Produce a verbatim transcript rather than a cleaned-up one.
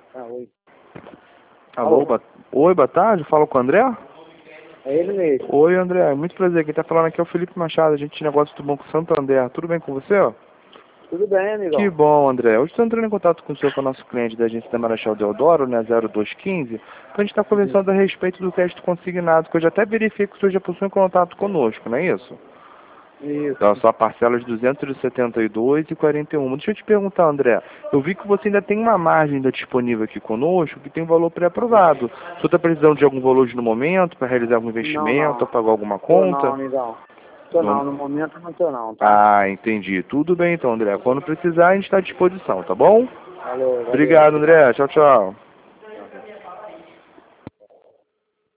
Ah, oi. Alô, Alô? boa... Oi, boa tarde, falo com o André? É ele mesmo. Oi, André, muito prazer, quem tá falando aqui é o Felipe Machado, a gente tinha negócio do Banco Santander, tudo bem com você? Ó? Tudo bem, Que amigão? bom, André, hoje estou entrando em contato com o senhor, com o nosso cliente da agência da Marechal Deodoro, né, zero dois quinze, que a gente está Uhum. conversando a respeito do crédito consignado, que eu já até verifiquei que o senhor já possui contato conosco, não é isso? Da Isso. sua parcela de duzentos e setenta e dois reais e quarenta e um. Deixa eu te perguntar, André. Eu vi que você ainda tem uma margem ainda disponível aqui conosco que tem um valor pré-aprovado. O senhor está precisando de algum valor no momento para realizar algum Não, investimento, ou não. pagar alguma Tô não, conta? amigão. Tô não, Não- no momento não tô não, tá? Ah, entendi. Tudo bem então, André. Quando precisar, a gente está à disposição, tá bom? Valeu, valeu. Obrigado, André. Tchau, tchau.